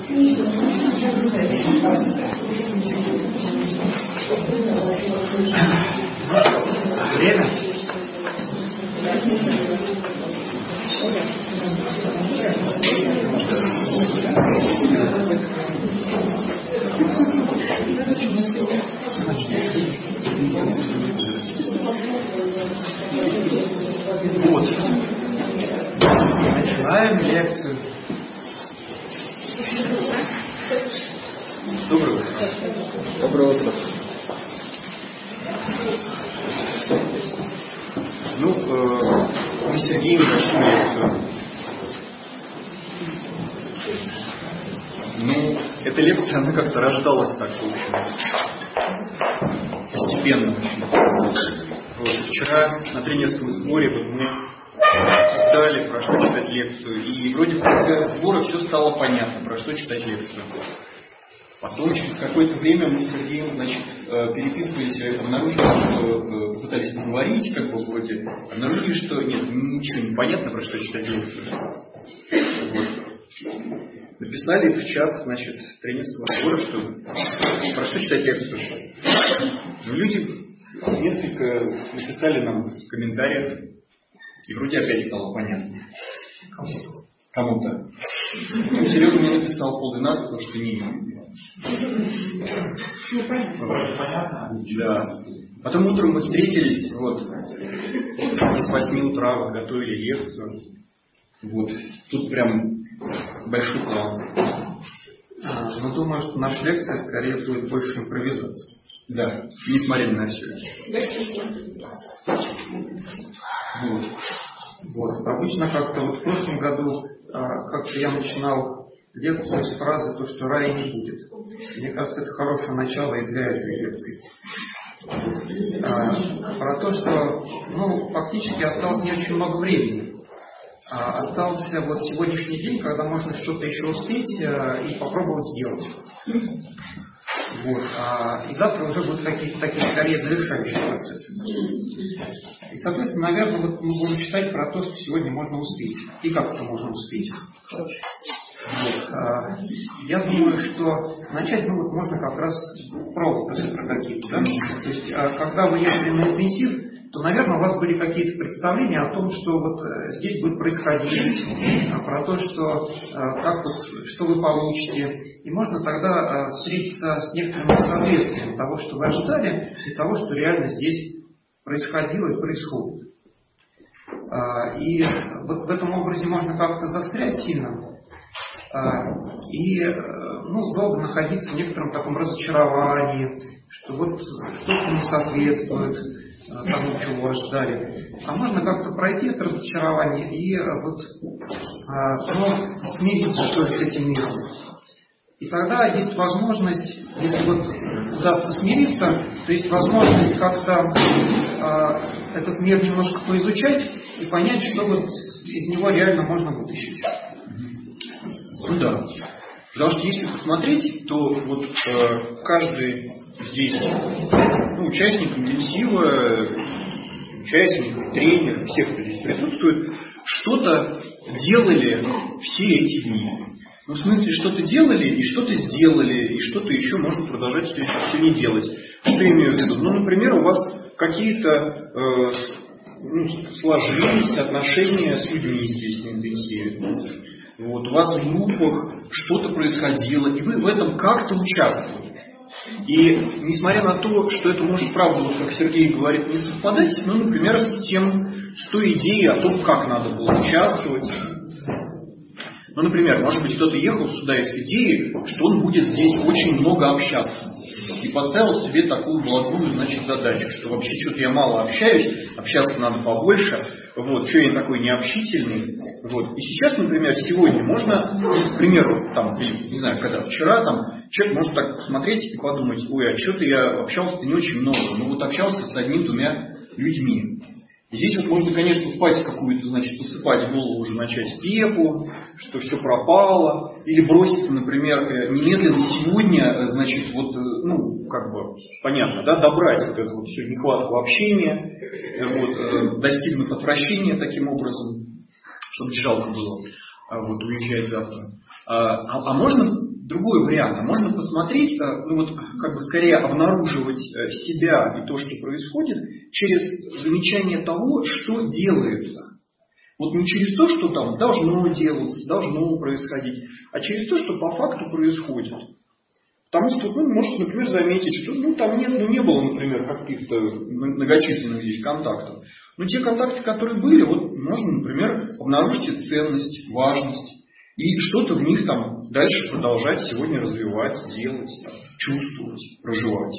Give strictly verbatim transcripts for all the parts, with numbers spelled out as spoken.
Время? Вот. Начинаем лекцию. Доброе утро. Доброе утро. Ну, э, мы с Сергеем начнем лекцию. Ну, эта лекция, она как-то рождалась так, в общем, постепенно очень. Вот. Вчера на тренерском сборе вот мы дали, про что читать лекцию, и вроде в конце сбора все стало понятно, про что читать лекцию. Потом, через какое-то время мы с Сергеем, значит, переписывались, обнаружили, что попытались поговорить, как бы вроде, обнаружили, что нет, ничего не понятно, про что читать лекцию. Вот. Написали в чат, значит, тренерского сбора, что про что читать лекцию. Но люди несколько написали нам в комментариях, и вроде опять стало понятно. Кому-то. Ну, Серега мне написал полдвенадцатого, что не. Ну, понятно. Понятно? Да. Потом утром мы встретились, вот, и с восьми утра вот готовили лекцию. Вот. Тут прям большой план. А, но думаю, что наша лекция скорее будет больше импровизации. Да, несмотря на все. Вот. Вот. Обычно как-то вот в прошлом году а, как-то я начинал лекцию с фразы «то, что рая не будет». Мне кажется, это хорошее начало и для этой лекции. А, про то, что ну, фактически осталось не очень много времени. А, остался вот сегодняшний день, когда можно что-то еще успеть а, и попробовать сделать. Вот. А, и завтра уже будут какие-то такие скорее завершающие процессы. И, соответственно, наверное, вот мы будем читать про то, что сегодня можно успеть. И как это можно успеть. Вот. А, я думаю, что начать ну, вот можно как раз про про какие-то. Да? То есть, а, когда вы ехали на интенсив, то, наверное, у вас были какие-то представления о том, что вот здесь будет происходить, про то, что, как вот, что вы получите. И можно тогда встретиться с некоторым несоответствием того, что вы ожидали, и того, что реально здесь происходило и происходит. И вот в этом образе можно как-то застрять сильно и ну, долго находиться в некотором таком разочаровании, что вот что-то не соответствует тому, чего вы ожидали. А можно как-то пройти это разочарование и вот ну, смириться что ли, с этим миром. И тогда есть возможность, если вот удастся смириться, то есть возможность как-то э, этот мир немножко поизучать и понять, что вот из него реально можно вытащить. Ну да. Потому что если посмотреть, то вот э, каждый здесь ну, участник интенсива, участник, тренер, всех, кто здесь присутствует, что-то делали все эти дни. Ну, в смысле, что-то делали, и что-то сделали, и что-то еще можно продолжать все, все не делать. Что я имею в виду? Ну, например, у вас какие-то э, ну, сложились отношения с людьми здесь на интенсиве. Вот, у вас в группах что-то происходило, и вы в этом как-то участвовали. И несмотря на то, что это может, правда, вот, как Сергей говорит, не совпадать, ну, например, с тем, с той идеей о том, как надо было участвовать. Ну, например, может быть, кто-то ехал сюда с идеей, что он будет здесь очень много общаться. И поставил себе такую благую, значит, задачу, что вообще что-то я мало общаюсь, общаться надо побольше, вот, что я такой необщительный. Вот. И сейчас, например, сегодня можно, к примеру, там, или, не знаю, когда вчера, там, человек может так посмотреть и подумать, ой, а что-то я общался-то не очень много, ну вот общался с одним-двумя людьми. И здесь вот можно, конечно, впасть в какую-то, значит, посыпать в голову, уже начать пепу, что все пропало, или броситься, например, немедленно сегодня, значит, вот, ну, как бы, понятно, да, добрать вот эту вот всю нехватку общения, вот, достигнув отвращения таким образом, чтобы не жалко было вот, уезжать завтра. А, а можно другой вариант. А можно посмотреть, ну вот как бы скорее обнаруживать себя и то, что происходит, через замечание того, что делается. Вот не через то, что там должно делаться, должно происходить, а через то, что по факту происходит. Потому что, ну, можете, например, заметить, что ну, там нет, ну, не было, например, каких-то многочисленных здесь контактов. Но те контакты, которые были, вот можно, например, обнаружить ценность, важность. И что-то в них там дальше продолжать сегодня развивать, делать, там, чувствовать, проживать.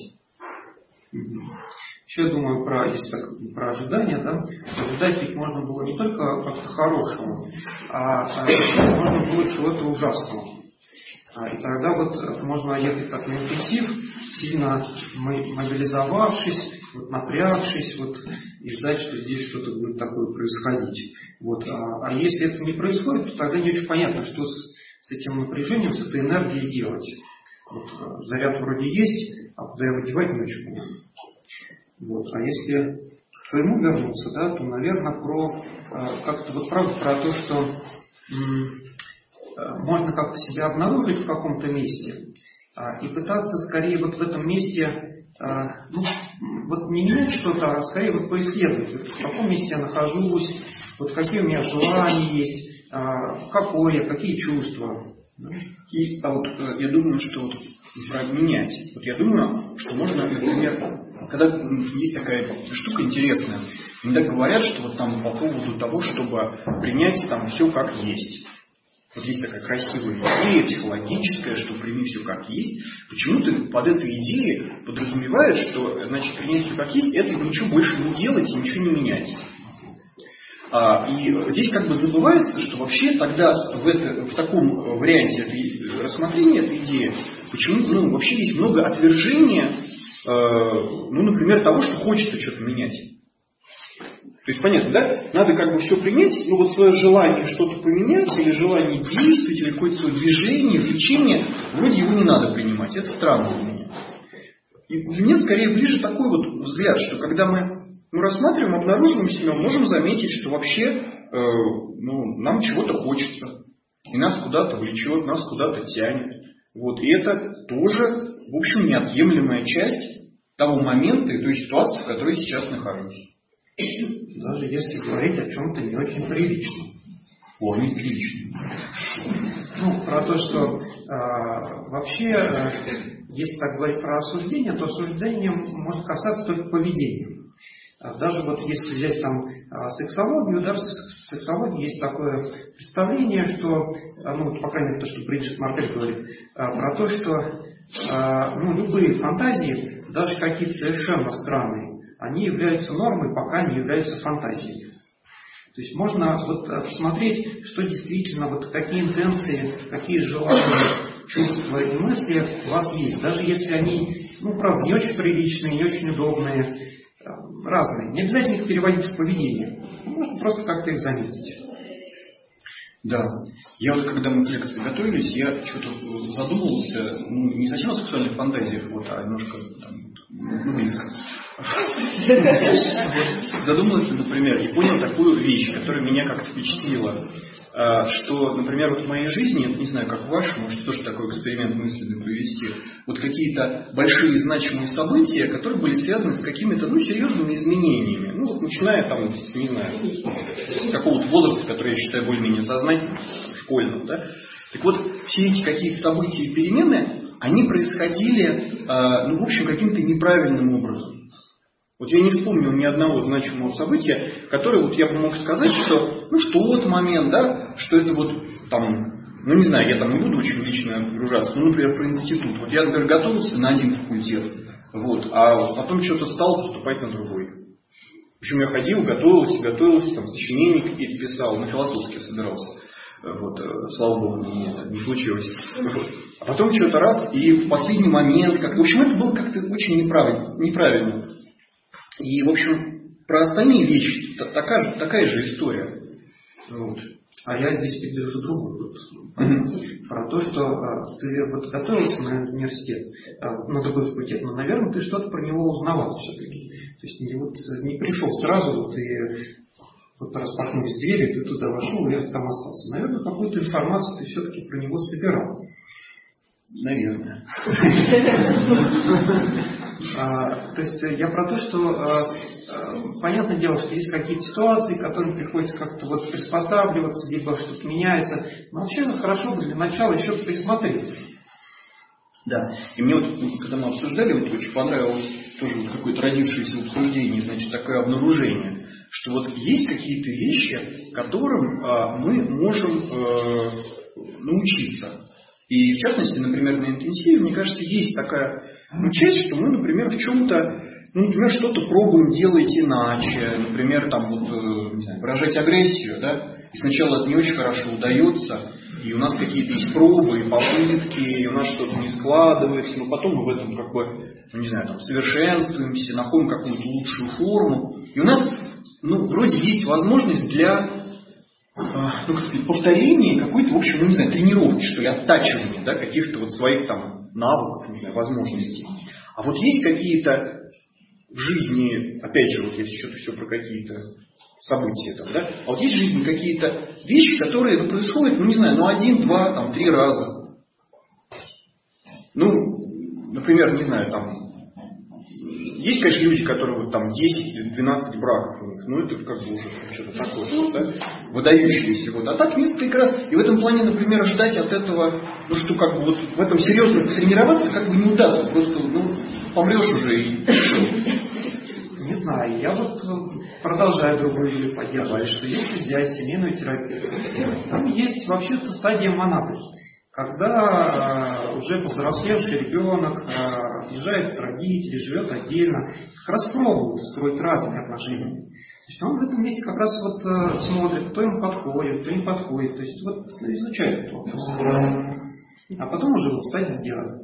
Еще я думаю про, если так, про ожидания, да, ожидать ведь можно было не только как-то хорошего, а, а можно было чего-то ужасного. А, и тогда вот можно ехать так на интенсив, сильно мобилизовавшись, вот, напрягшись, вот, и ждать, что здесь что-то будет такое происходить. Вот. А, а если это не происходит, то тогда не очень понятно, что с, с этим напряжением, с этой энергией делать. Вот, заряд вроде есть, а куда его девать, не очень понятно. Вот. А если к твоему вернуться, да, то, наверное, про как-то вот правда про то, что м- можно как-то себя обнаружить в каком-то месте а, и пытаться скорее вот в этом месте а, ну, вот не менять что-то, а скорее вот поисследовать, вот в каком месте я нахожусь, вот какие у меня желания есть, а, какое, какие чувства. И, а вот я думаю, что вот про менять. Вот я думаю, что можно, например, когда есть такая штука интересная, иногда говорят, что вот там по поводу того, чтобы принять там все как есть. Вот есть такая красивая идея, психологическая, что прими все как есть. Почему-то под этой идеей подразумевают, что значит, принять все как есть, это ничего больше не делать и ничего не менять. А, и здесь как бы забывается, что вообще тогда в, это, в таком варианте этой, рассмотрения этой идеи, почему ну, вообще есть много отвержения, э, ну, например, того, что хочется что-то менять. То есть, понятно, да? Надо как бы все принять, но вот свое желание что-то поменять, или желание действовать, или какое-то свое движение, влечение, вроде его не надо принимать. Это странно для меня. И для меня скорее ближе такой вот взгляд, что когда мы ну, рассматриваем, обнаруживаем себя, можем заметить, что вообще э, ну, нам чего-то хочется. И нас куда-то влечет, нас куда-то тянет. Вот. И это тоже, в общем, неотъемлемая часть того момента и той ситуации, в которой я сейчас нахожусь. Даже если говорить о чем-то не очень приличном. О, не приличном. Ну, про то, что э, вообще, э, если так говорить про осуждение, то осуждение может касаться только поведения. Даже вот если взять там сексологию, да, в сексологии есть такое представление, что, ну, по крайней мере, то, что Бриджит Мартель говорит, про то, что ну, любые фантазии, даже какие-то совершенно странные, они являются нормой, пока не являются фантазией. То есть можно вот посмотреть, что действительно, вот какие интенции, какие желания, чувства и мысли у вас есть. Даже если они, ну, правда, не очень приличные, не очень удобные, разные. Не обязательно их переводить в поведение. Можно просто как-то их заметить. Да. Я вот, когда мы к лекции готовились, я что-то задумывался, ну, не совсем о сексуальных фантазиях, вот, а немножко там, ну, близко. Задумался, например, и понял такую вещь, которая меня как-то впечатлила. Что, например, вот в моей жизни, не знаю, как в вашей, может, тоже такой эксперимент мысленный провести, вот какие-то большие значимые события, которые были связаны с какими-то, ну, серьезными изменениями. Ну, вот начиная там, не знаю, с какого-то возраста, который я считаю более-менее сознательным, школьным, да. Так вот, все эти какие-то события и перемены, они происходили, ну, в общем, каким-то неправильным образом. Вот я не вспомнил ни одного значимого события, которое вот я бы мог сказать, что ну, в тот момент, да, что это вот там, ну не знаю, я там не буду очень лично погружаться, ну, например, про институт. Вот я, например, готовился на один факультет, вот, а потом что-то стал поступать на другой. В общем, я ходил, готовился, готовился, там, сочинения какие-то писал, на философски собирался. Вот, слава богу, не, не случилось. А потом что-то раз, и в последний момент, как, в общем, это было как-то очень неправильно. неправильно. И, в общем, про остальные вещи такая же, такая же история. Вот. А я здесь поддержу другую. Mm-hmm. Про то, что а, ты вот готовился на университет, а, на другой факультет, но, наверное, ты что-то про него узнавал все-таки. То есть не, вот, не пришел сразу, вот, и вот распахнулись двери, ты туда вошел и там остался. Наверное, какую-то информацию ты все-таки про него собирал. Наверное. То есть я про то, что понятное дело, что есть какие-то ситуации, к которым приходится как-то вот приспосабливаться, либо что-то меняется. Но вообще хорошо бы для начала еще присмотреться. Да. И мне вот, когда мы обсуждали, вот очень понравилось тоже вот какое-то родившееся в обсуждении, значит, такое обнаружение, что вот есть какие-то вещи, которым а, мы можем а, научиться. И в частности, например, на интенсиве, мне кажется, есть такая ну, часть, что мы, например, в чем-то, ну, например, что-то пробуем делать иначе, например, там вот, не знаю, выражать агрессию, да, и сначала это не очень хорошо удается, и у нас какие-то есть пробы, и попытки, и у нас что-то не складывается, но потом мы в этом как бы, ну, не знаю, там, совершенствуемся, находим какую-то лучшую форму, и у нас, ну, вроде есть возможность для ну, как сказать, повторение какой-то, в общем, ну, не знаю, тренировки, что ли, оттачивания, да, каких-то вот своих там навыков, не знаю, возможностей. А вот есть какие-то в жизни, опять же, вот если что-то все про какие-то события там, да, а вот есть в жизни какие-то вещи, которые ну, происходят, ну, не знаю, ну, один, два, там, три раза. Ну, например, не знаю, там, есть, конечно, люди, которые вот там десять-двенадцать браков у них, ну это как бы уже что-то такое, да, выдающиеся. Вот. А так несколько раз. И в этом плане, например, ждать от этого, ну что как бы вот в этом серьезно тренироваться как бы не удастся. Просто, ну, помрешь уже и не знаю, я вот продолжаю другую идею поддерживать, что если взять семейную терапию, там есть вообще-то стадия монады. Когда э, уже повзрослевший ребенок э, отъезжает от родителей, живет отдельно, как раз пробует строить разные отношения. То есть он в этом месте как раз вот э, смотрит, кто ему подходит, кто не подходит. То есть вот изучает эту область. А потом уже вот стадия делает.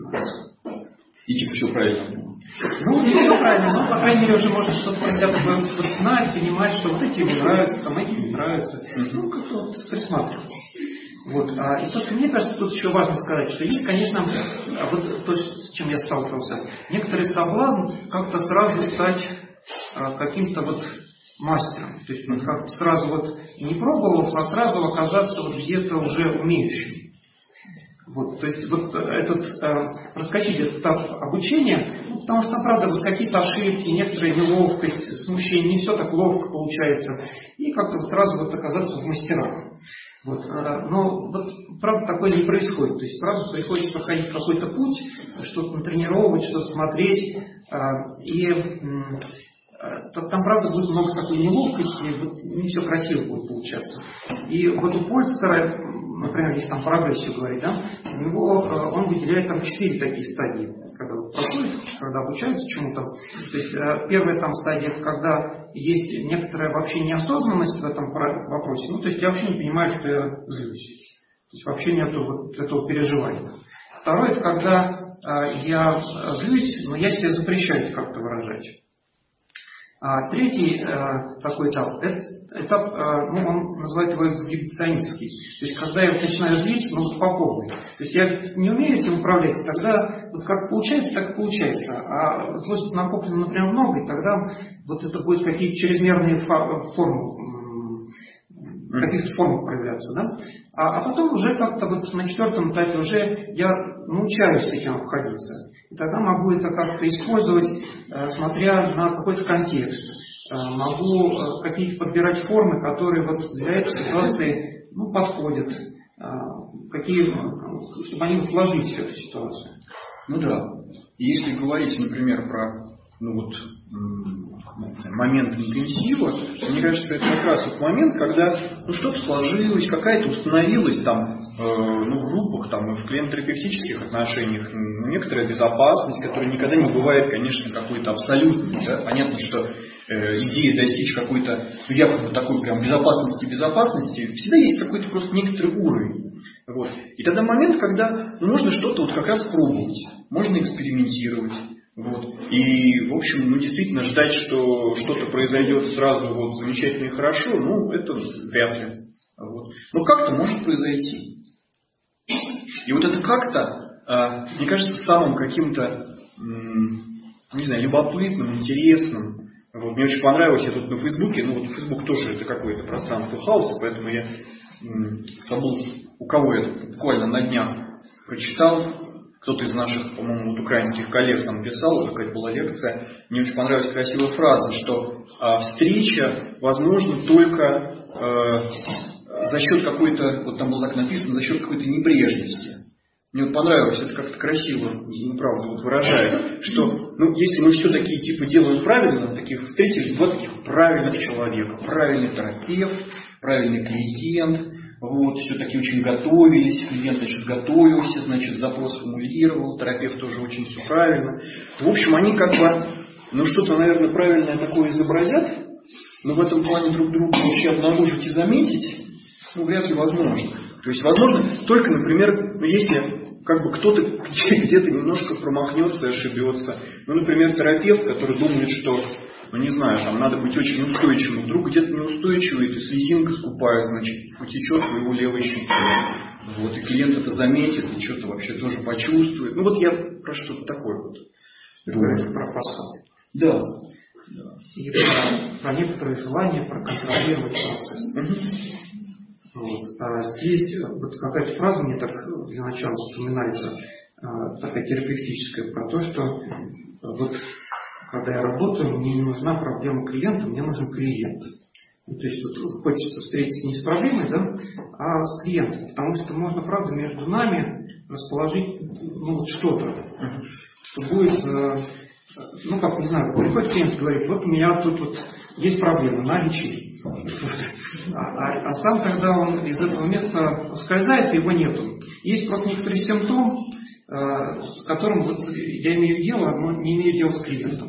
И типа все правильно. Ну, не все правильно, но, по крайней мере, уже можно что-то про себя такое вот знать, понимать, что вот эти мне нравятся, там эти не нравятся. Ну, как-то вот присматривать. Вот. А, и то, что мне кажется, тут еще важно сказать, что есть, конечно, вот то, с чем я сталкивался, некоторый соблазн как-то сразу стать а, каким-то вот мастером. То есть вот как сразу вот не пробовал, а сразу оказаться вот где-то уже умеющим. Вот, то есть вот этот, э, раскачать этот этап обучения, ну, потому что там, правда, вот какие-то ошибки, некоторая неловкость, смущение, не все так ловко получается, и как-то вот сразу вот оказаться в мастерах. Вот, э, но вот, правда, такое не происходит. То есть, правда, приходится проходить какой-то путь, что-то натренировать, что-то смотреть, э, и э, там, правда, будет много такой неловкости, вот, не все красиво будет получаться. И вот у Польстера, например, если там про агрессию говорить, да, у него он выделяет там четыре такие стадии, когда вот проходит, когда обучаются чему-то. То есть первая там стадия, это когда есть некоторая вообще неосознанность в этом вопросе. Ну, то есть я вообще не понимаю, что я злюсь. То есть вообще нету вот этого переживания. Второе, это когда я злюсь, но я себе запрещаю это как-то выражать. А третий э, такой этап, это, этап, э, ну, он называет его эксгибиционистский. То есть, когда я начинаю злиться, ну, вот по полной. То есть, я не умею этим управлять, тогда вот как получается, так и получается. А злость накоплена, например, много, и тогда вот это будет какие-то чрезмерные формы, в каких-то формах проявляться, да? А, а потом уже как-то вот на четвертом этапе уже я научаюсь с этим обходиться. И тогда могу это как-то использовать, э, смотря на какой-то контекст. Э, могу э, какие-то подбирать формы, которые вот для этой ситуации ну, подходят. Э, какие, чтобы они вложились в эту ситуацию. Ну да. Если говорить, например, про ну, вот, момент интенсива, то мне кажется, это как раз вот момент, когда ну, что-то сложилось, какая-то установилась там, э, ну, в группах, там, в клиент-терапевтических отношениях, ну, некоторая безопасность, которая никогда не бывает, конечно, какой-то абсолютной. Да? Понятно, что э, идея достичь какой-то, ну, якобы такой прям безопасности-безопасности, всегда есть какой-то просто некоторый уровень. Вот. И тогда момент, когда ну, можно что-то вот как раз пробовать, можно экспериментировать. Вот. И, в общем, ну, действительно ждать, что что-то произойдет сразу вот, замечательно и хорошо, ну, это вряд ли. Вот. Но как-то может произойти. И вот это как-то, мне кажется, самым каким-то, не знаю, любопытным, интересным. Вот. Мне очень понравилось, я тут на Фейсбуке, ну, вот Фейсбук тоже это какое-то пространство хаоса, поэтому я забыл, у кого это буквально на днях прочитал, кто-то из наших, по-моему, вот украинских коллег там писал, какая-то была лекция, мне очень понравилась красивая фраза, что а, встреча возможна только а, за счет какой-то, вот там было так написано, за счет какой-то небрежности. Мне вот понравилось, это как-то красиво, ну, правда, вот выражает, что, ну, если мы все такие типа делаем правильно, таких встретили два таких правильных человека, правильный терапевт, правильный клиент, вот, все-таки очень готовились, клиент, значит, готовился, значит, запрос формулировал, терапевт тоже очень все правильно. В общем, они как бы, ну, что-то, наверное, правильное такое изобразят, но в этом плане друг друга вообще обнаружить и заметить, ну, вряд ли возможно. То есть, возможно, только, например, ну, если как бы кто-то где-то немножко промахнется и ошибется. Ну, например, терапевт, который думает, что, ну, не знаю, там надо быть очень устойчивым. Вдруг где-то неустойчивый, и слезинка скупает, значит, потечет по его левой щеке. Вот, и клиент это заметит, и что-то вообще тоже почувствует. Ну, вот я про что-то такое вот. Ты говоришь про фасад. Да. И про, про некоторые желания проконтролировать процесс. Угу. Вот. А здесь вот какая-то фраза мне так для начала вспоминается, а, такая терапевтическая, про то, что вот когда я работаю, мне не нужна проблема клиента, мне нужен клиент. Ну, то есть вот хочется встретиться не с проблемой, да, а с клиентом, потому что можно, правда, между нами расположить, ну, вот что-то, что будет, ну, как, не знаю, приходит клиент и говорит, вот у меня тут вот есть проблема, на лечи. А, а, а сам тогда он из этого места ускользает, и его нету. Есть просто некоторый симптом, э, с которым вот я имею дело, но не имею дела с клиентом.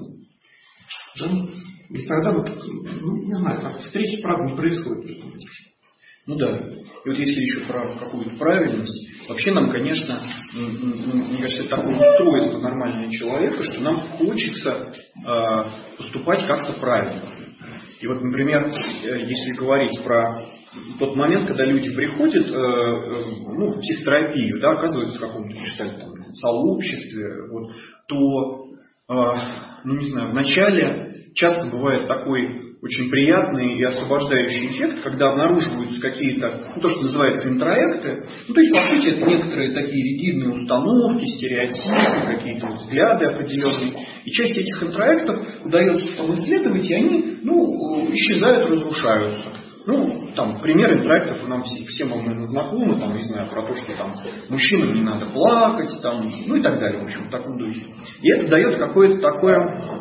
Да? И тогда вот, ну, не знаю, как встречи, правда, не происходит. Ну да. И вот если еще про какую-то правильность, вообще нам, конечно, мне кажется, это такое устройство нормального человека, что нам хочется э, поступать как-то правильно. И вот, например, если говорить про тот момент, когда люди приходят э, э, ну, в психотерапию, да, оказываются в каком-то там, сообществе, вот, то, э, ну не знаю, вначале часто бывает такой очень приятный и освобождающий эффект, когда обнаруживаются какие-то, ну, то, что называется интроекты, ну, то есть, по сути, это некоторые такие ригидные установки, стереотипы, какие-то вот взгляды определенные. И часть этих интроектов удается потом исследовать, и они, ну, исчезают, разрушаются. Ну, там, пример интроектов нам все, всем, наверное, знакомы, там, не знаю, про то, что там мужчинам не надо плакать, там, ну и так далее, в общем, в таком духе. И это дает какое-то такое,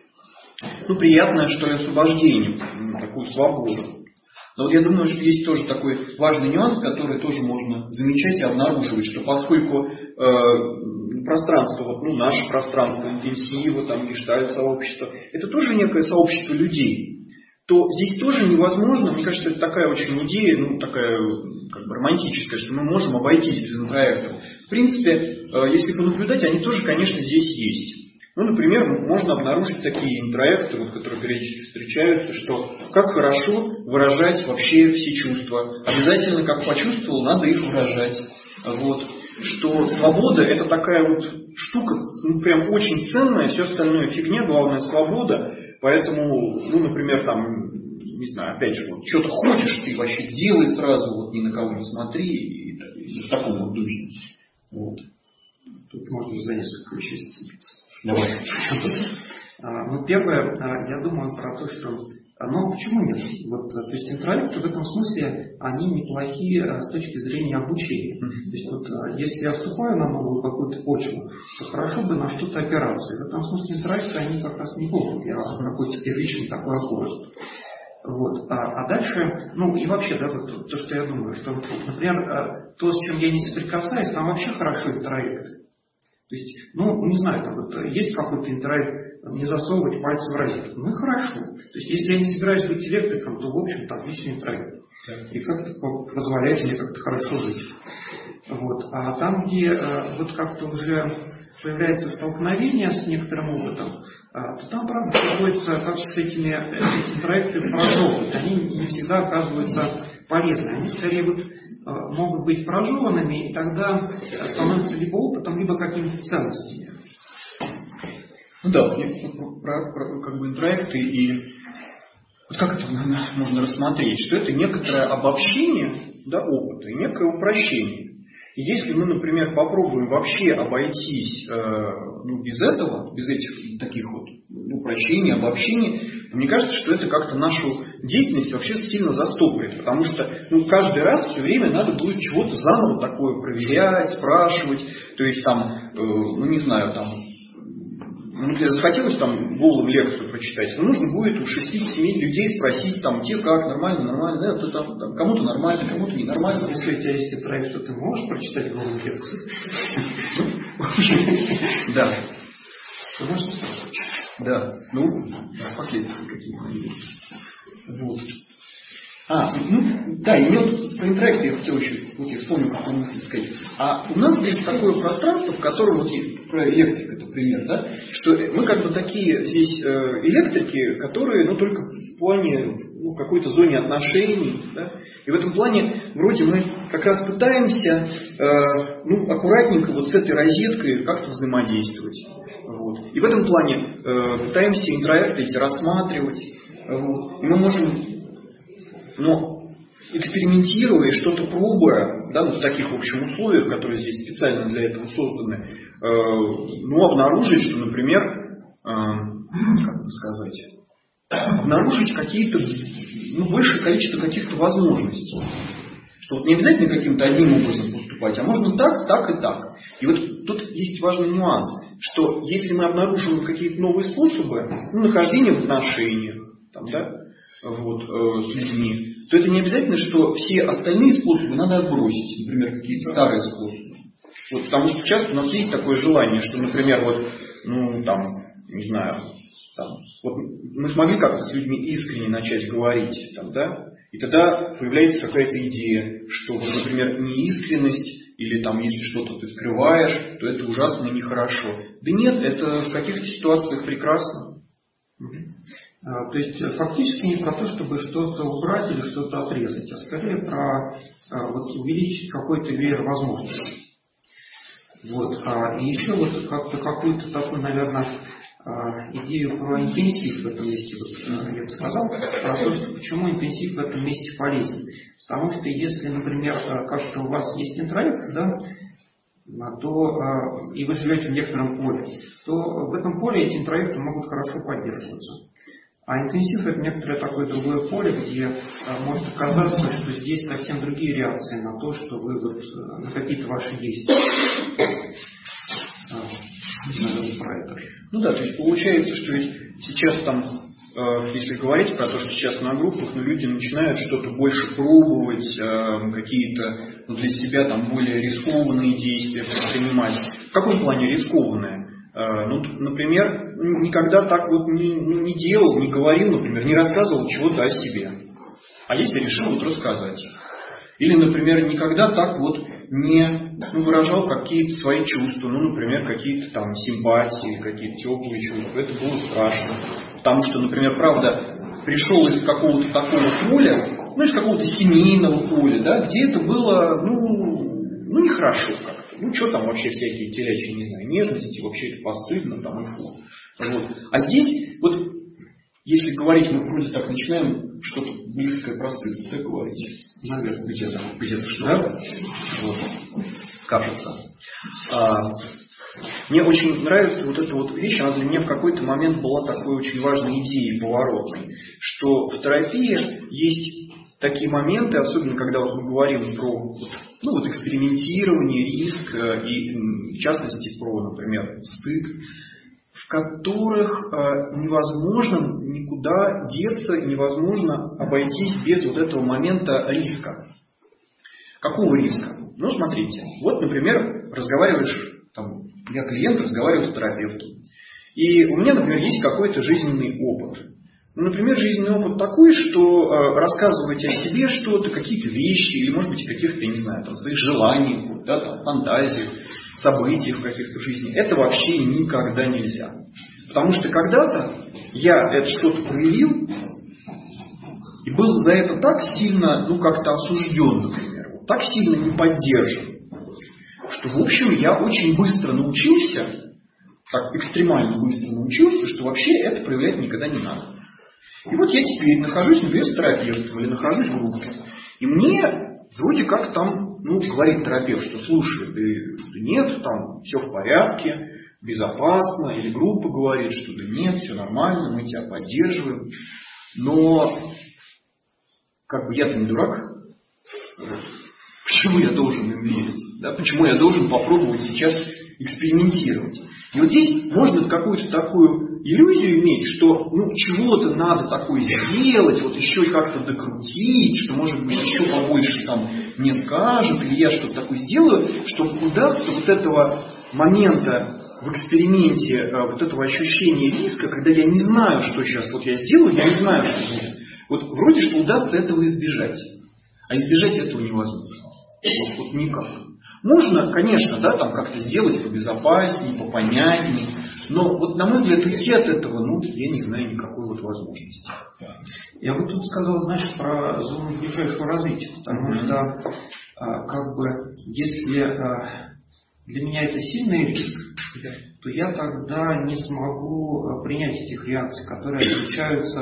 ну, приятное, что ли, освобождение, такую свободу. Но вот я думаю, что есть тоже такой важный нюанс, который тоже можно замечать и обнаруживать, что поскольку э, пространство, вот, ну, наше пространство, интенсива, там, гештальт-сообщество, это тоже некое сообщество людей, то здесь тоже невозможно, мне кажется, это такая очень идея, ну, такая как бы романтическая, что мы можем обойтись без интроектов. В принципе, э, если понаблюдать, они тоже, конечно, здесь есть. Ну, например, можно обнаружить такие интроекты, вот, которые периодически встречаются, что как хорошо выражать вообще все чувства. Обязательно, как почувствовал, надо их выражать. Вот. Что свобода – это такая вот штука, ну, прям очень ценная, все остальное фигня, главное свобода. Поэтому, ну, например, там, не знаю, опять же, вот, что-то хочешь, ты вообще делай сразу, вот, ни на кого не смотри, и, и, и в таком вот духе. Вот. Тут можно за несколько вещей зацепиться. Давай. Ну, первое, я думаю про то, что, ну, почему нет? Вот, то есть интроекты в этом смысле, они неплохие с точки зрения обучения. Mm-hmm. То есть вот, если я вступаю на новую какую-то почву, то хорошо бы на что-то опираться. В этом смысле интроекты, они как раз неплохо для какой-то первичной такой опоры. Вот. А, а дальше, ну и вообще, да, вот, то, что я думаю, что, например, то, с чем я не соприкасаюсь, там вообще хорошо интроекты. То есть, ну, не знаю, там вот, есть какой-то интроект, не засовывать пальцы в розетку. Ну и хорошо. То есть, если я не собираюсь быть электриком, то, в общем-то, отличный интроект. И как-то позволяет мне как-то хорошо жить. Вот. А там, где э, вот как-то уже появляется столкновение с некоторым опытом, э, то там, правда, приходится как-то с этими, эти интроекты прожевывать. Они не всегда оказываются полезны. Они скорее вот могут быть прожеванными, и тогда становятся либо опытом, либо какими-то ценностями. Ну да, про, про как бы интроекты и вот как это можно рассмотреть, что это некоторое обобщение, да, опыта и некое упрощение. И если мы, например, попробуем вообще обойтись э, ну, без этого, без этих таких вот упрощений, обобщений, мне кажется, что это как-то нашу деятельность вообще сильно застопорит. Потому что ну, каждый раз все время надо будет чего-то заново такое проверять, спрашивать. То есть там, э, ну не знаю, там, ну, если захотелось там голым лекцию прочитать, то нужно будет у шести-семи людей спросить, там, те как, нормально, нормально, это, там, там, кому-то нормально, кому-то ненормально. Если у тебя есть тетрадь, что ты можешь прочитать голую лекцию? Да. Конечно. Да. Ну, последствия какие-то. Вот. А, ну, да, и мне вот про интроект я хотел еще, вот я вспомнил, как он мысли сказать. А у нас здесь такое пространство, в котором, вот про электрик это пример, да, что мы как бы такие здесь электрики, которые, ну, только в плане, ну, в какой-то зоне отношений, да, и в этом плане вроде мы как раз пытаемся, э, ну, аккуратненько вот с этой розеткой как-то взаимодействовать. Вот. И в этом плане э, пытаемся интроекты эти рассматривать. Вот. И мы можем... Но экспериментируя, что-то пробуя, да, вот в таких, в общем, условиях, которые здесь специально для этого созданы, э, ну, обнаружить, что, например, э, как бы сказать, обнаружить какие-то, ну, большее количество каких-то возможностей. Что вот не обязательно каким-то одним образом поступать, а можно так, так и так. И вот тут есть важный нюанс, что если мы обнаруживаем какие-то новые способы, ну, нахождения в отношениях, там, да, вот, э, с людьми, то это не обязательно, что все остальные способы надо отбросить, например, какие-то старые способы. Вот, потому что часто у нас есть такое желание, что, например, вот, ну, там, не знаю, там, вот мы смогли как-то с людьми искренне начать говорить, там, да, и тогда появляется какая-то идея, что, вот, например, неискренность, или там, если что-то ты скрываешь, то это ужасно и нехорошо. Да нет, это в каких-то ситуациях прекрасно. То есть фактически не про то, чтобы что-то убрать или что-то отрезать, а скорее про вот, увеличить какой-то веер возможностей. Вот. А, и еще вот как-то какую-то такую, наверное, идею про интенсив в этом месте, вот, я бы сказал, про то, что почему интенсив в этом месте полезен. Потому что если, например, как-то у вас есть интроект, да, то, и вы живете в некотором поле, то в этом поле эти интроекты могут хорошо поддерживаться. А интенсив – это некоторое такое другое поле, где а, может оказаться, что здесь совсем другие реакции на то, что вы вот, на какие-то ваши действия. А, про это. Ну да, то есть получается, что ведь сейчас там, э, если говорить про то, что сейчас на группах, ну, люди начинают что-то больше пробовать, э, какие-то ну, для себя там более рискованные действия предпринимать. В каком плане рискованные? Ну, например, никогда так вот не, не делал, не говорил, например, не рассказывал чего-то о себе. А если решил вот рассказать. Или, например, никогда так вот не ну, выражал какие-то свои чувства, ну, например, какие-то там симпатии, какие-то теплые чувства. Это было страшно. Потому что, например, правда, пришел из какого-то такого поля, ну, из какого-то семейного поля, да, где это было, ну, ну нехорошо как-то. Ну, что там вообще всякие телячьи, не знаю, нежности, вообще это постыдно, там и фу. Вот. А здесь, вот, если говорить, мы вроде так начинаем что-то близкое простыдно, так говорить. Наверное, где-то, где-то что-то. Да? Вот. Кажется. А, мне очень нравится вот эта вот вещь, она для меня в какой-то момент была такой очень важной идеей, поворотной, что в терапии есть такие моменты, особенно когда вот мы говорим про вот, ну, вот экспериментирование, риск и в частности про, например, стыд, в которых э, невозможно никуда деться, невозможно обойтись без вот этого момента риска. Какого риска? Ну, смотрите, вот, например, разговариваешь, там, я клиент, разговариваю с терапевтом, и у меня, например, есть какой-то жизненный опыт. Ну, например, жизненный опыт такой, что э, рассказывать о себе что-то, какие-то вещи, или, может быть, каких-то, не знаю, там, своих желаниях, да, там, фантазиях, событиях каких-то в жизни, это вообще никогда нельзя. Потому что когда-то я это что-то проявил, и был за это так сильно, ну, как-то осужден, например, вот, так сильно не поддержан, что, в общем, я очень быстро научился, так экстремально быстро научился, что вообще это проявлять никогда не надо. И вот я теперь нахожусь, например, с терапевтом или нахожусь в группе. И мне вроде как там ну, говорит терапевт, что слушай, да нет, там все в порядке, безопасно, или группа говорит, что да нет, все нормально, мы тебя поддерживаем. Но как бы я-то не дурак. Почему я должен им верить? Да? Почему я должен попробовать сейчас экспериментировать? И вот здесь можно какую-то такую иллюзию иметь, что ну, чего-то надо такое сделать, вот еще и как-то докрутить, что может быть еще побольше там мне скажут, или я что-то такое сделаю, чтобы удастся вот этого момента в эксперименте, вот этого ощущения риска, когда я не знаю, что сейчас вот я сделаю, я не знаю, что будет. Вот вроде что удастся этого избежать. А избежать этого невозможно. Вот, вот никак. Можно, конечно, да, там как-то сделать побезопаснее, попонятнее, но вот на мой взгляд уйти от этого, ну, я не знаю никакой вот возможности. Я бы тут сказал, знаешь, про зону ближайшего развития, потому mm-hmm. что как бы если для меня это сильный риск, то я тогда не смогу принять этих реакций, которые отличаются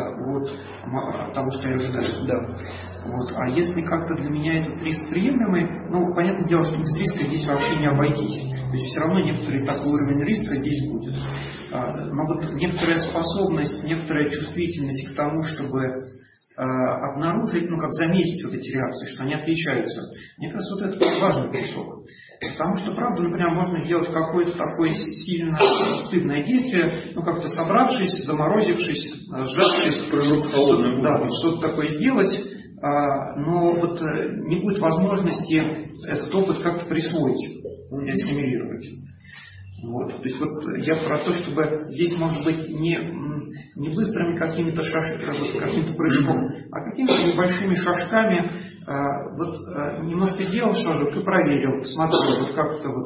от того, что я ожидаю. Да. Вот. А если как-то для меня этот риск приемлемый, ну, понятное дело, что без риска здесь вообще не обойтись. То есть все равно некоторый такой уровень риска здесь будет. Но вот некоторая способность, некоторая чувствительность к тому, чтобы обнаружить, ну, как заметить вот эти реакции, что они отличаются. Мне кажется, вот это важный кусок. Потому что, правда, например, можно сделать какое-то такое сильно стыдное действие, ну, как-то собравшись, заморозившись, сжавшись, что-то, да, что-то такое сделать, но вот не будет возможности этот опыт как-то присвоить, ассимилировать. Вот. То есть вот я про то, чтобы здесь может быть не, не быстрыми какими-то шаж... каким-то прыжком, а какими-то небольшими шажками. А, вот а, немножко делал шажок и проверил, посмотрел, вот как-то вот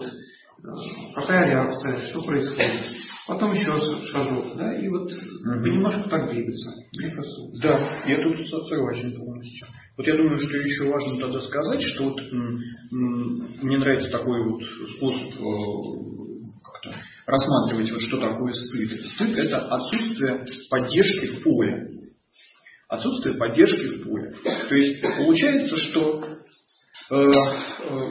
какая реакция, что происходит. Потом еще шажок, да, и вот mm-hmm. понемножку так двигаться. Да, я тут согласен полностью. Вот я думаю, что еще важно тогда сказать, что вот м- м- мне нравится такой вот способ как-то рассматривать, вот что такое стыд. Стыд – это отсутствие поддержки в поле. Отсутствие поддержки в поле. То есть получается, что э, э,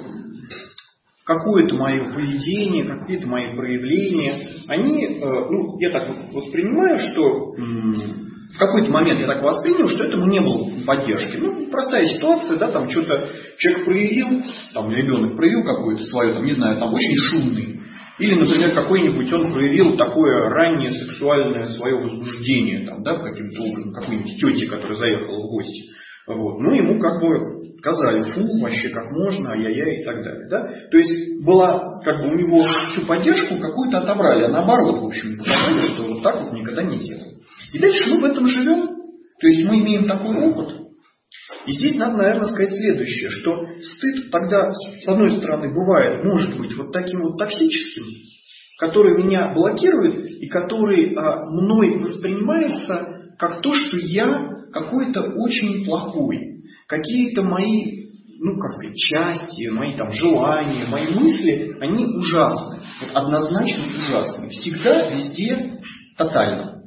какое-то мое поведение, какие-то мои проявления, они, э, ну, я так вот воспринимаю, что м- в какой-то момент я так воспринял, что этому не было поддержки. Ну, простая ситуация, да, там что-то человек проявил, там ребенок проявил какое-то свое, там, не знаю, там очень шумный. Или, например, какой-нибудь он проявил такое раннее сексуальное свое возбуждение, там, да, каким-то образом, какой-нибудь тете, которая заехала в гости. Вот. Ну, ему как бы сказали, фу, вообще как можно, ай-яй-яй и так далее. Да? То есть была, как бы у него всю поддержку какую-то отобрали, а наоборот, в общем, показали, что вот так вот никогда не делал. И дальше мы в этом живем, то есть мы имеем такой опыт. И здесь надо, наверное, сказать следующее, что стыд тогда, с одной стороны, бывает, может быть, вот таким вот токсическим, который меня блокирует и который а, мной воспринимается как то, что я какой-то очень плохой. Какие-то мои, ну, как сказать, части, мои там желания, мои мысли, они ужасны. Вот однозначно ужасны. Всегда, везде, тотально.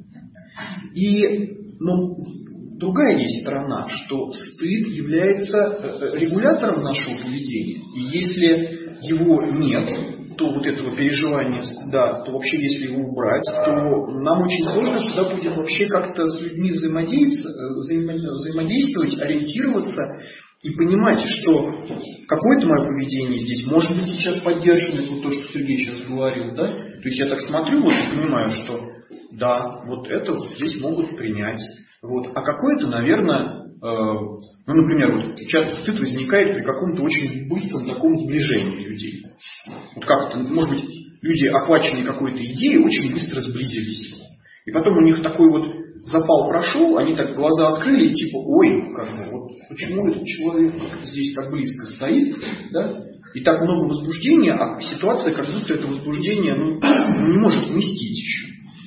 И, ну, другая есть сторона, что стыд является регулятором нашего поведения. И если его нет, то вот этого переживания стыда, то вообще если его убрать, то нам очень сложно сюда будет вообще как-то с людьми взаимодействовать, взаимодействовать, ориентироваться и понимать, что какое-то мое поведение здесь может быть сейчас поддержано, вот то, что Сергей сейчас говорил, да? То есть я так смотрю вот и понимаю, что да, вот это вот здесь могут принять. Вот. А какое-то, наверное, э, ну, например, вот часто стыд возникает при каком-то очень быстром таком сближении людей. Вот как-то, может быть, люди, охваченные какой-то идеей, очень быстро сблизились. И потом у них такой вот запал прошел, они так глаза открыли и типа, ой, как бы, вот почему этот человек здесь так близко стоит, да? И так много возбуждения, а ситуация, как будто это возбуждение ну, не может вместить еще.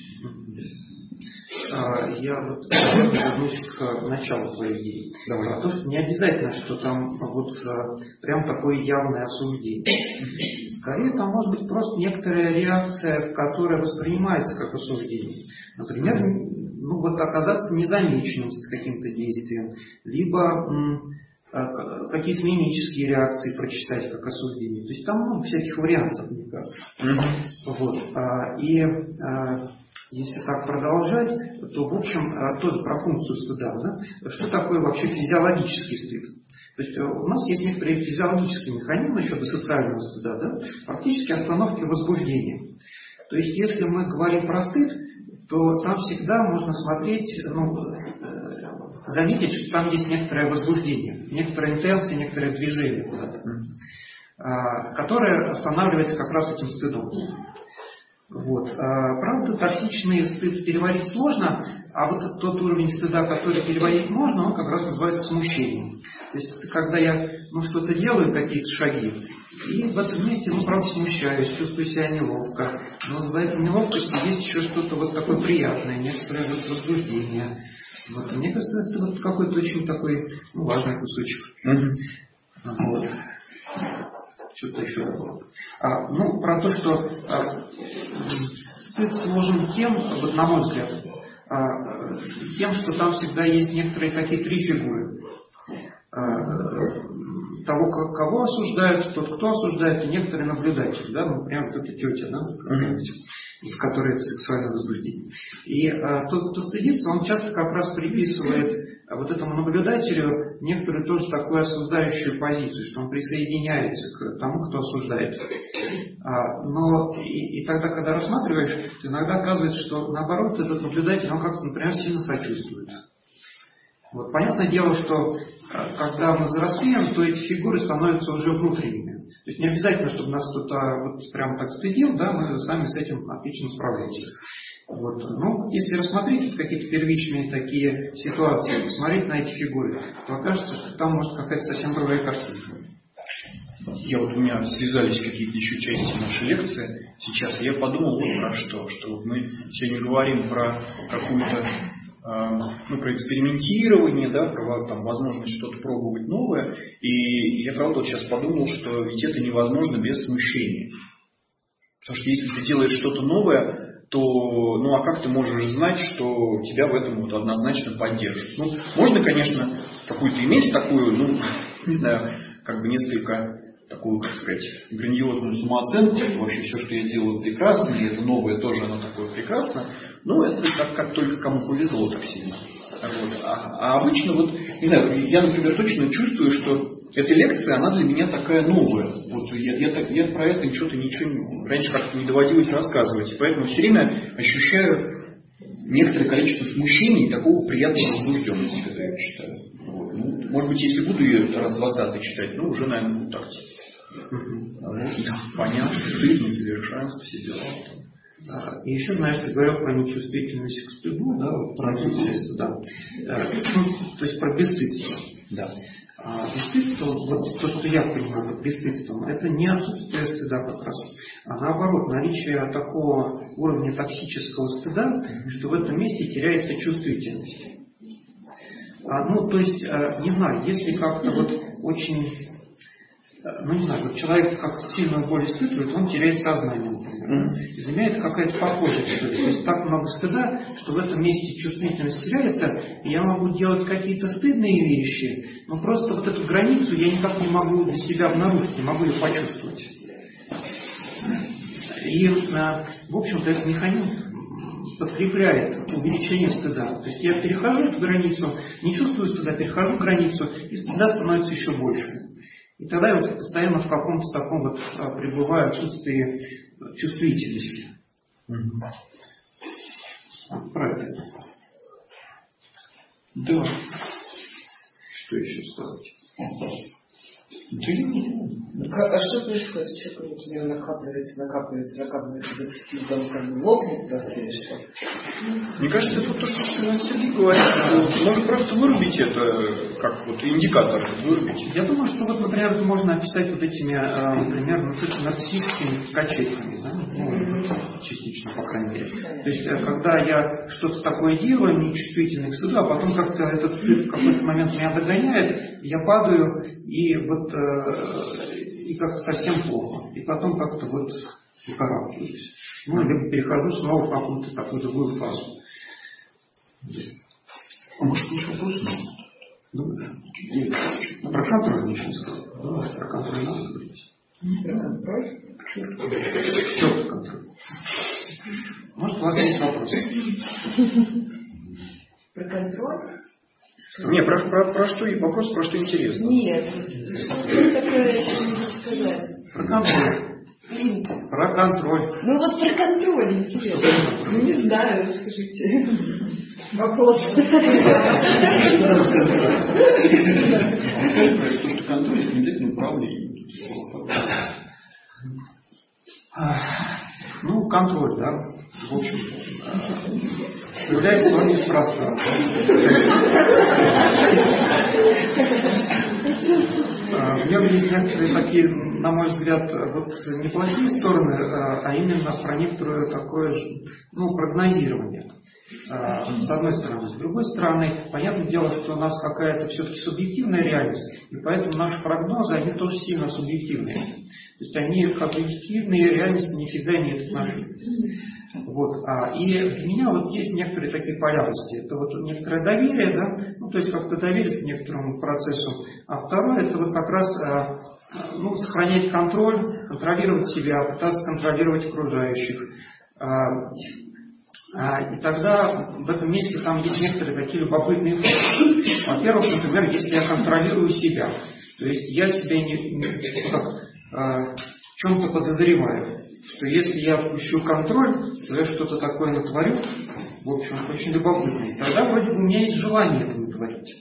Я вот вернусь к началу твоей идеи. Про то, что не обязательно, что там вот прям такое явное осуждение. Скорее, там может быть просто некоторая реакция, которая воспринимается как осуждение. Например, ну вот оказаться незамеченным с каким-то действием, либо какие-то мимические реакции прочитать как осуждение. То есть там много всяких вариантов, мне кажется. Mm-hmm. Вот. И если так продолжать, то, в общем, тоже про функцию стыда. Да? Что такое вообще физиологический стыд? То есть у нас есть некоторые физиологические механизмы еще до социального стыда, да? Фактически остановки возбуждения. То есть если мы говорим про стыд, то там всегда можно смотреть, ну, заметить, что там есть некоторое возбуждение, некоторая интенция, некоторое движение куда-то, которое останавливается как раз этим стыдом. Вот. Правда, токсичный стыд переводить сложно, а вот тот уровень стыда, который переводить можно, он как раз называется смущением. То есть, когда я ну, что-то делаю, какие-то шаги, и в этом месте, ну, правда, смущаюсь, чувствую себя неловко. Но за этой неловкостью есть еще что-то вот такое приятное, некоторое вот возбуждение. Вот. Мне кажется, это вот какой-то очень такой ну, важный кусочек. Mm-hmm. Вот. Что-то еще такое. А, ну, про то, что а, стыд сложен тем, вот на мой взгляд, а, тем, что там всегда есть некоторые такие три фигуры. Того, кого осуждают, тот, кто осуждает, и некоторые наблюдатели, да, например, вот эта тетя, да, в которой это сексуальное возбуждение. И а, тот, кто стыдится, он часто как раз приписывает вот этому наблюдателю некоторую тоже такую осуждающую позицию, что он присоединяется к тому, кто осуждает. А, но и, и тогда, когда рассматриваешь, то иногда оказывается, что наоборот этот наблюдатель, он как-то, например, сильно сочувствует. Вот. Понятное дело, что когда мы взрослеем, то эти фигуры становятся уже внутренними. То есть не обязательно, чтобы нас кто-то вот прям так стыдил, да, мы сами с этим отлично справляемся. Вот. Но если рассмотреть какие-то первичные такие ситуации, посмотреть на эти фигуры, то окажется, что там может какая-то совсем другая картинка. Я вот у меня связались какие-то еще части нашей лекции сейчас, и я подумал вот про что, что вот мы сегодня говорим про какую-то ну, про экспериментирование, да, про там, возможность что-то пробовать новое. И я, правда, вот сейчас подумал, что ведь это невозможно без смущения. Потому что если ты делаешь что-то новое, то, ну, а как ты можешь знать, что тебя в этом вот однозначно поддержат? Ну, можно, конечно, какую-то иметь такую, ну, не знаю, как бы несколько такую, как сказать, грандиозную самооценку, что вообще все, что я делаю, прекрасно, и это новое тоже, оно такое прекрасно. Ну, это как, как только кому повезло так сильно. Вот. А, а обычно, вот, не знаю, я, например, точно чувствую, что эта лекция, она для меня такая новая. Вот я, я, так, я про это что-то ничего раньше как-то не доводилось рассказывать. И поэтому все время ощущаю некоторое количество смущений и такого приятного возбужденности, когда я читаю. Вот. Ну, может быть, если буду ее раз двадцатый читать, ну, уже, наверное, буду так. Вот, да, понятно, стыд, несовершенство, все дела. И еще, знаешь, ты говорил про нечувствительность к стыду, да, вот про отсутствие стыда. Ну, то есть про бесстыдство. Да. А бесстыдство, вот то, что я понимаю под бесстыдством, это не отсутствие стыда как раз, а наоборот, наличие такого уровня токсического стыда, что в этом месте теряется чувствительность. А, ну, то есть, не знаю, если как-то вот очень... Ну, не знаю, вот человек как сильную боль испытывает, он теряет сознание, например. И для меня это какая-то похожая история. То есть так много стыда, что в этом месте чувствительность теряется, и я могу делать какие-то стыдные вещи, но просто вот эту границу я никак не могу для себя обнаружить, не могу ее почувствовать. И, в общем-то, этот механизм подкрепляет увеличение стыда. То есть я перехожу эту границу, не чувствую стыда, перехожу границу, и стыда становится еще больше. И тогда я вот постоянно в каком-то таком вот а, пребываю отсутствии чувствительности. Mm-hmm. Правильно. Да. Что еще сказать? А, а что происходит с человеком, у него накапливается, накапливается, накапливается, потом как бы лопнет после или что? Мне кажется, это то, что Сергей говорит, что можно просто вырубить это, как вот индикатор вырубить. Я думаю, что вот, например, это можно описать вот этими, например, ну, нарциссическими качелями, да? Ну, частично, по крайней мере. То есть, когда я что-то такое делаю, нечувствительный к стыду, а потом как-то этот стыд в какой-то момент меня догоняет, я падаю, и вот и как-то совсем плохо. И потом как-то вот выкарабкиваюсь. Ну, либо перехожу снова в какую-то такую другую фазу. А может, еще вопрос? Думаешь? Нет. Про контроль ничего не сказал. Думаешь, про контроль надо говорить? Про контроль? Что это контроль? Может, у вас есть вопросы? Про контроль? Не, про, про, про что и вопрос, про что интересно. Нет, что такое я не могу сказать. Про контроль. Про контроль. Ну вот про контроль интересно. Ну не знаю, расскажите. Вопрос. Потому что контроль это не обязательно управление. Ну, контроль, да. В общем, является он неспроста. В нем есть некоторые такие, на мой взгляд, вот неплохие стороны, а именно про некоторое такое, ну, прогнозирование. С одной стороны. С другой стороны, понятное дело, что у нас какая-то все-таки субъективная реальность, и поэтому наши прогнозы, они тоже сильно субъективные. То есть они к объективной реальности не всегда имеют отношение. Вот. А, и для меня вот есть некоторые такие полярности. Это вот некоторое доверие, да, ну, то есть как-то довериться некоторому процессу. А второе, это вот как раз а, ну, сохранять контроль, контролировать себя, пытаться контролировать окружающих. А, а, и тогда в этом месте там есть некоторые такие любопытные факты. Во-первых, например, если я контролирую себя, то есть я себя не, не как, а, в чем-то подозреваю, что если я отпущу контроль, то я что-то такое натворю, в общем, очень любопытно. Тогда вроде бы у меня есть желание это натворить.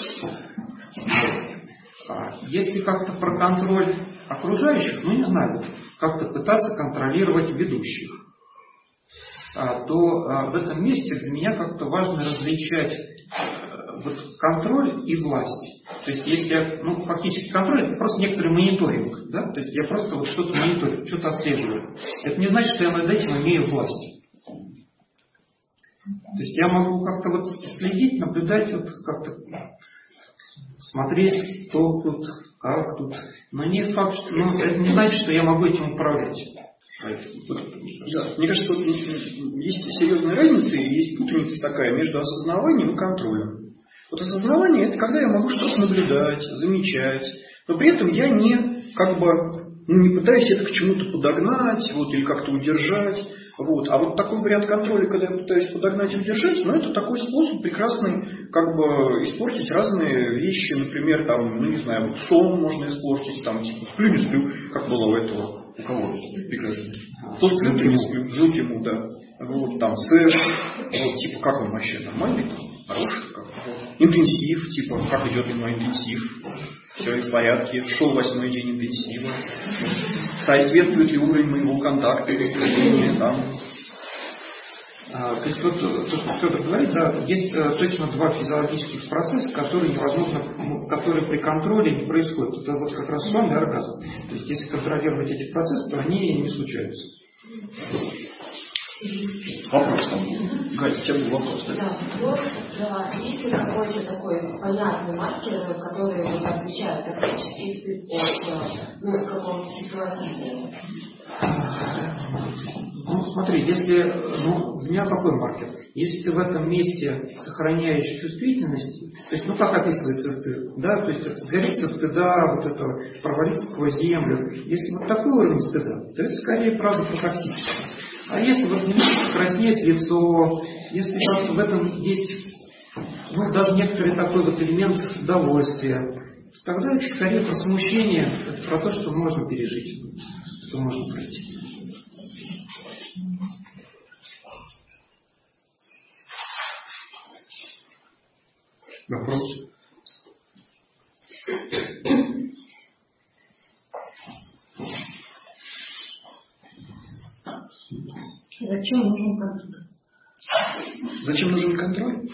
А если как-то про контроль окружающих, ну не знаю, как-то пытаться контролировать ведущих, а, то а, в этом месте для меня как-то важно различать а, вот, контроль и власть. То есть, если я, ну, фактически контроль, это просто некоторый мониторинг, да? То есть, я просто вот что-то мониторю, что-то отслеживаю. Это не значит, что я над этим имею власть. То есть, я могу как-то вот следить, наблюдать, вот как-то смотреть, кто тут, как тут. Но не факт, что, ну, это не значит, что я могу этим управлять. Да, мне кажется, вот есть серьезная разница и есть путаница такая между осознаванием и контролем. Вот осознавание – это когда я могу что-то наблюдать, замечать, но при этом я не, как бы, ну, не пытаюсь это к чему-то подогнать вот, или как-то удержать. Вот. А вот такой вариант контроля, когда я пытаюсь подогнать и удержать, ну, это такой способ прекрасный, как бы, испортить разные вещи. Например, там, ну, не знаю, вот сон можно испортить, там, типа, сплю, не сплю, как было у этого, у кого прекрасно. То сплю, то не сплю, жил ему, да. Вот, там, секс, вот, типа, как он вообще, нормальный, там, хороший, как, вот. Интенсив, типа, как идет мой интенсив, все в порядке, шел восьмой день интенсива, соответствует ли уровень моего контакта или поведения, там. А, то есть вот то, что Федор говорит, да, есть а, точно два физиологических процесса, которые невозможно, ну, которые при контроле не происходят. Это вот как раз сон и оргазм. То есть если контролировать эти процессы, то они не случаются. Вопрос там был. Галь, у тебя был вопрос, да? Да, вопрос, да, есть ли какой-то такой понятный маркер, который вот отличает токсический стыд от, ну, какого-то ситуативного? Ну, смотри, если, ну, для меня какой маркер? Если ты в этом месте сохраняешь чувствительность, то есть, ну, как описывается стыд, да, то есть сгореть со стыда, вот это, провалиться сквозь землю. Если вот такой уровень стыда, то это скорее, правда, токсический. А если вот немножко краснеет лицо, если как-то в этом есть, ну, даже некоторый такой вот элемент удовольствия, тогда это скорее про смущение, про то, что можно пережить, что можно пройти. Вопрос? Зачем нужен контроль? Зачем нужен контроль?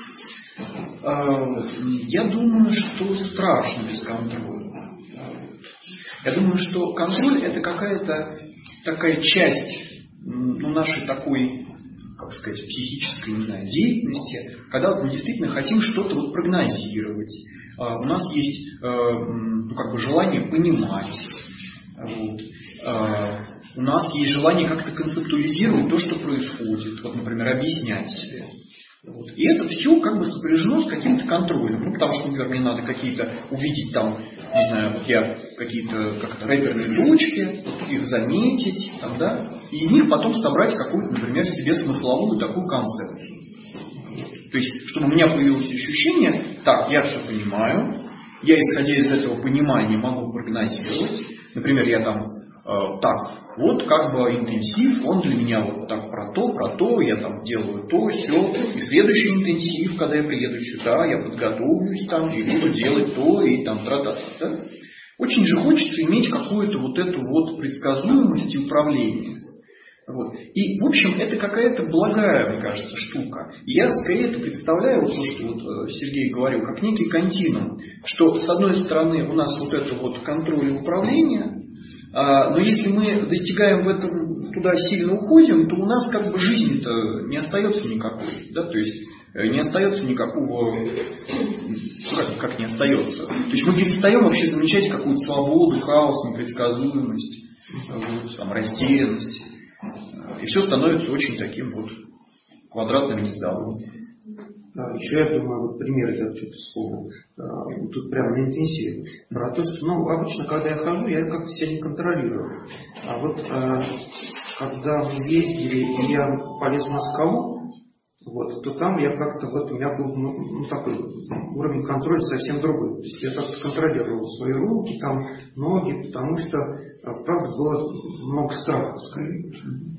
Я думаю, что страшно без контроля. Я думаю, что контроль это какая-то такая часть, ну, нашей такой, как сказать, психической, не знаю, деятельности, когда мы действительно хотим что-то вот прогнозировать. У нас есть, ну, как бы желание понимать. Вот. У нас есть желание как-то концептуализировать то, что происходит. Вот, например, объяснять себе. Вот. И это все как бы сопряжено с каким-то контролем. Ну, потому что, например, мне надо какие-то увидеть там, не знаю, вот я какие-то как-то рэперные точки, их заметить, там, да, и из них потом собрать какую-то, например, себе смысловую такую концепцию. То есть, чтобы у меня появилось ощущение, так, я все понимаю, я, исходя из этого понимания, могу прогнозировать. Например, я там, э, так, вот как бы интенсив, он для меня вот так про то, про то, я там делаю то, сё, и следующий интенсив, когда я приеду сюда, я подготовлюсь там и буду делать то, и там тра-та-та. Да? Очень же хочется иметь какую-то вот эту вот предсказуемость и управление. Вот. И, в общем, это какая-то благая, мне кажется, штука. И я скорее это представляю, вот то, что вот Сергей говорил, как некий континуум, что с одной стороны у нас вот это вот контроль и управление, а, но если мы достигаем в этом, туда сильно уходим, то у нас как бы жизни-то не остается никакой. Да? То есть не остается никакого, как, как не остается. То есть мы перестаем вообще замечать какую-то свободу, хаос, непредсказуемость, вот, там, растерянность. И все становится очень таким вот квадратным и нездоровым. Еще я думаю, вот пример я что-то вспомнил. Тут прямо на интенсиве. Про то, что, ну, обычно, когда я хожу, я как-то себя не контролирую. А вот когда мы ездили, и я полез на скалу, вот, то там я как-то, вот у меня был ну, ну, такой уровень контроля совсем другой. То есть я как-то контролировал свои руки, там, ноги, потому что, правда, было много страха, скорее.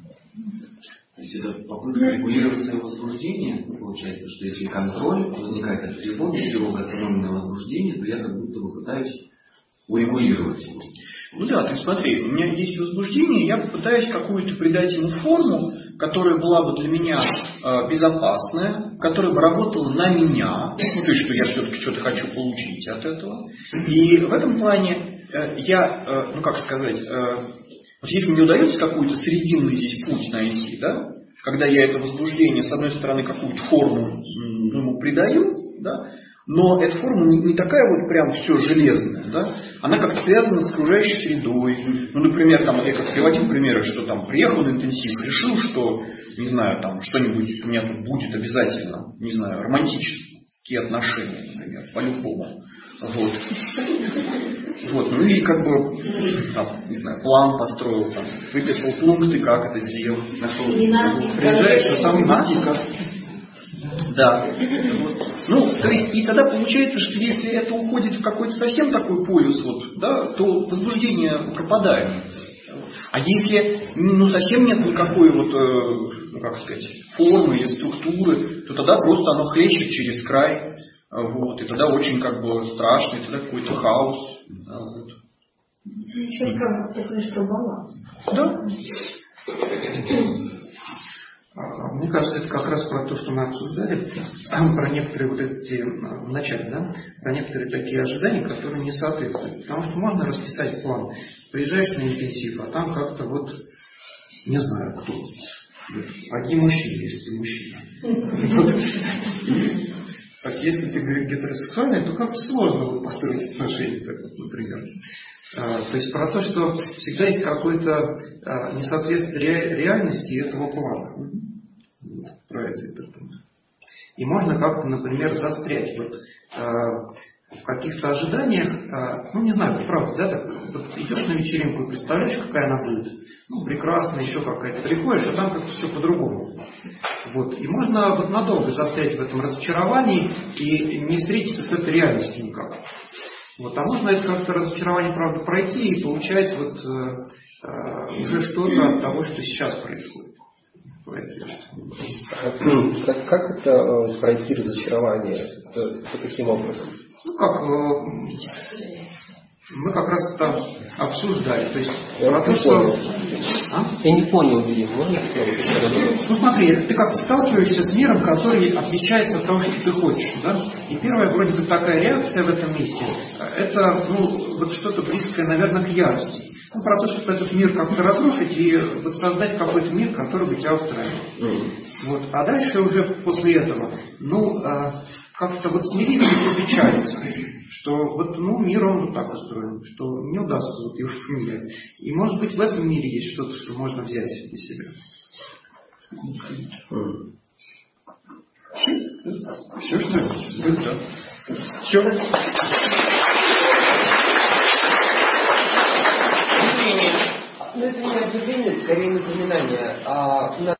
То есть это попытка регулировать свое возбуждение, получается, что если контроль, возникает от тревоги, тревога остановленное возбуждение, то я как будто бы пытаюсь урегулировать его. Ну да, ты смотри, у меня есть возбуждение, я пытаюсь какую-то придать ему форму, которая была бы для меня э, безопасная, которая бы работала на меня, ну то есть, что я все-таки что-то хочу получить от этого. И в этом плане э, я, э, ну как сказать, э, вот если мне удается какую-то срединный здесь путь найти, да, когда я это возбуждение, с одной стороны, какую-то форму ему придаю, да, но эта форма не, не такая вот прям все железная, да, она как-то связана с окружающей средой. Ну, например, там, я как приводил примеры, что там приехал на интенсив, решил, что, не знаю, там что-нибудь у меня тут будет обязательно, не знаю, романтические отношения, например, по-любому. Вот. Вот, ну и как бы, там, не знаю, план построил, там, выписал пункты, как это сделать, нашел. Приезжаешь, что там матика. Да. Вот. Ну, то есть, и тогда получается, что если это уходит в какой-то совсем такой полюс, вот, да, то возбуждение пропадает. А если ну, совсем нет никакой вот, ну, как сказать, формы или структуры, то тогда просто оно хлещет через край. Вот, и тогда очень как бы страшно, и тогда какой-то хаос. Да, вот. Еще как такой, что баланс. Да. Мне кажется, это как раз про то, что мы обсуждали, про некоторые вот эти, в начале, да, про некоторые такие ожидания, которые не соответствуют. Потому что можно расписать план. Приезжаешь на интенсив, а там как-то вот, не знаю, кто. Одни мужчины, если мужчина. Так, если ты говоришь гетеросексуальный, то как-то сложно построить отношения, так вот, например. А, то есть про то, что всегда есть какое-то а, несоответствие ре, реальности этого плана. Вот, про это это. И можно как-то, например, застрять вот, а, в каких-то ожиданиях, а, ну не знаю, правда, да, так, вот идешь на вечеринку и представляешь, какая она будет. Ну, прекрасно, еще какая-то. Приходишь, а там как-то все по-другому. Вот. И можно вот надолго застрять в этом разочаровании и не встретиться с этой реальностью никак. Вот. А можно это как-то разочарование, правда, пройти и получать вот, э, э, уже что-то от того, что сейчас происходит. Как, как это э, пройти разочарование? Это, это каким образом? Ну как... Э, мы как раз там обсуждали. То есть, я про то, что... А? Я не понял, Вильям, можно Ну смотри, ты как сталкиваешься с миром, который отличается от того, что ты хочешь. Да? И первая вроде бы такая реакция в этом месте, это ну, вот что-то близкое, наверное, к ярости. Ну, про то, чтобы этот мир как-то разрушить и вот создать какой-то мир, который бы тебя устраивал. Mm. Вот. А дальше уже после этого, ну, как-то вот смириться и попечалиться, что вот, ну, мир он вот так устроен, что не удастся вот его поменять. И может быть в этом мире есть что-то, что можно взять для себя. Все, что ли? Да. Все. Ну, это не объявление, скорее напоминание. А